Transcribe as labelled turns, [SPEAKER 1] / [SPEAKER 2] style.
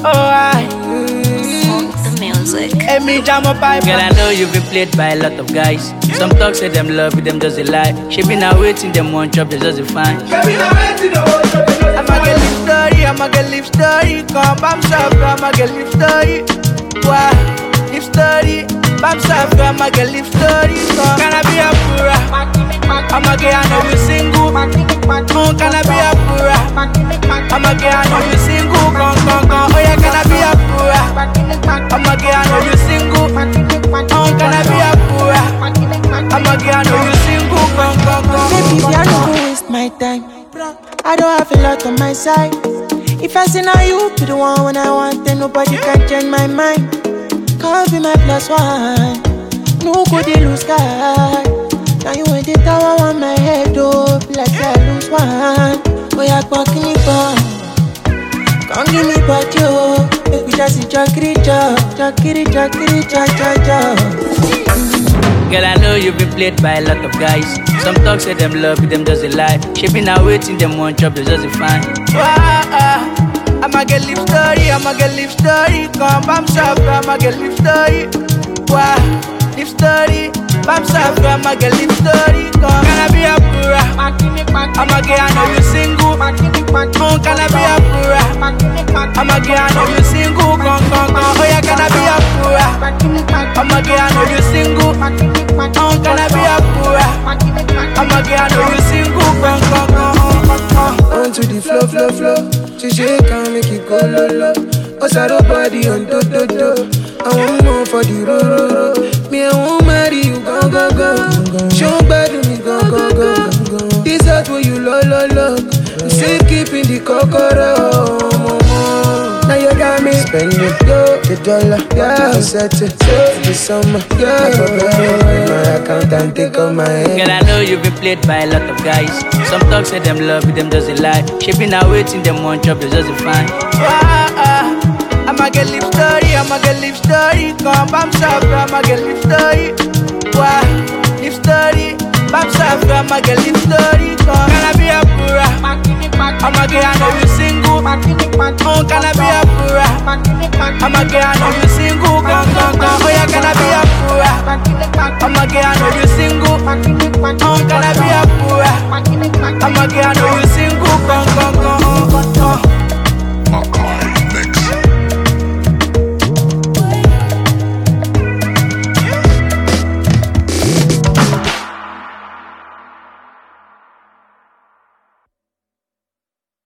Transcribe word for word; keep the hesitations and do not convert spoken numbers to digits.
[SPEAKER 1] I
[SPEAKER 2] The music.
[SPEAKER 1] Hey, me jam up pipe. Girl, I know you've been played by a lot of guys. Some talk say them love you, them just a lie. She been out waiting, them one job, they just a fine. I'ma get live story, I'ma get live story. Come, bam, shop, I'ma get live story. Why? Live story, bam, shop, I'ma get live story. Come, can I be a pura? I'ma get, I know you single. Come, can I be a pura? I'ma get, I know you single. Come, come, come. Oh yeah, can I be a pura? I'ma get, I know you single. Come, can I be a pura? I'ma get, I know you single. Come, come, come.
[SPEAKER 3] Baby, I don't waste my time. I don't have a lot on my side. If I say now you be the one when I want, then nobody can change my mind. Can't be my plus one. No good, they lose guy. Now you ain't the tower on my head, oh, like I lose one. Oh, yeah, come give me fun. Come give me back, yo. Make we just enjoy it, jockey, jockey, jockey,
[SPEAKER 1] Girl, I know you've been played by a lot of guys. Some talk say them love you, them just a lie. She been out waiting, them one job, they just a fine. I'ma get live story, I'ma get live story. Come, bam, shop, I'ma get live story. Why? Live story, bam, shop, I'ma get live story. Come, can I be a pura? I'ma get, I know you single. Come, can I be a pura? I'ma get, I know you single. Come, come, come. Oh yeah, can I be a pura? I'ma get, I know you single. Come, can I be a pura? I'ma get, I know you single. Come, come, come.
[SPEAKER 4] On to the flow, flow, flow. She shake and make it go low, low. What's our body on do, do, do. I want more for the road, road, road. Me, I won't marry you, go, go, go. Show bad me, go, go, go, go. This heart where you low, low, low. You say keeping the kokoro. Now you got me spending, yo, the dollar, yeah, set it, so the summer, yeah, I forgot my account and take on my head.
[SPEAKER 1] Girl, I know you've been played by a lot of guys. Some talk say them love you, them just a lie. She been out waiting, them one job, they just a fine. I'ma get live story, I'ma get live story. Come, bam, shop, I'ma get live story. Why? Live story, bam, shop, I'ma get live story. Come, can I be a pura? I'ma get, I know you single. Come, can I be a pura? I'ma get, I know you single. Come, come, come. Oh yeah, can I be a pura? I'ma get, I know you single. Come, can I be a pura? I'ma get, I know you single. Come, come, come.